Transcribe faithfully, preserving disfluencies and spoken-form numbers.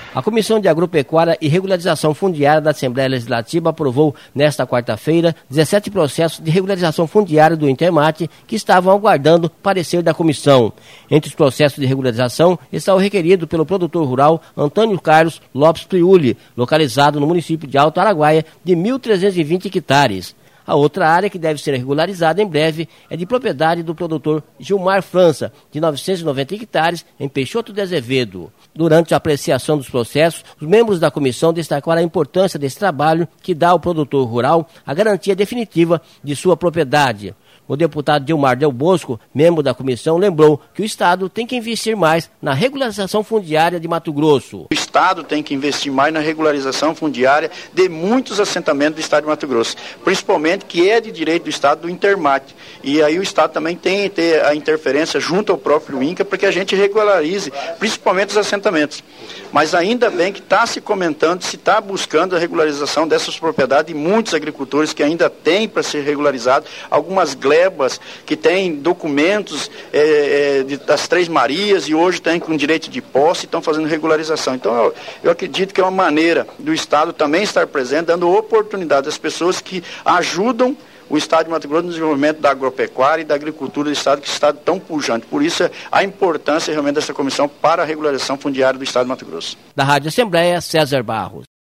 A Comissão de Agropecuária e Regularização Fundiária da Assembleia Legislativa aprovou, nesta quarta-feira, dezessete processos de regularização fundiária do Intermate que estavam aguardando parecer da comissão. Entre os processos de regularização está o requerido pelo produtor rural Antônio Carlos Lopes Priuli, localizado no município de Alto Araguaia, de mil trezentos e vinte hectares. A outra área que deve ser regularizada em breve é de propriedade do produtor Gilmar França, de novecentos e noventa hectares, em Peixoto de Azevedo. Durante a apreciação dos processos, os membros da comissão destacaram a importância desse trabalho que dá ao produtor rural a garantia definitiva de sua propriedade. O deputado Dilmar Del Bosco, membro da comissão, lembrou que o Estado tem que investir mais na regularização fundiária de Mato Grosso. O Estado tem que investir mais na regularização fundiária de muitos assentamentos do Estado de Mato Grosso, principalmente que é de direito do Estado do Intermate. E aí o Estado também tem que ter a interferência junto ao próprio INCRA para que a gente regularize, principalmente os assentamentos. Mas ainda bem que está se comentando, se está buscando a regularização dessas propriedades, e muitos agricultores que ainda têm para ser regularizados, algumas glebas que têm documentos é, é, de, das Três Marias e hoje têm com direito de posse e estão fazendo regularização. Então eu, eu acredito que é uma maneira do Estado também estar presente, dando oportunidade às pessoas que ajudam o Estado de Mato Grosso no desenvolvimento da agropecuária e da agricultura do Estado, que é um Estado tão pujante. Por isso, a importância realmente dessa comissão para a regularização fundiária do Estado de Mato Grosso. Da Rádio Assembleia, César Barros.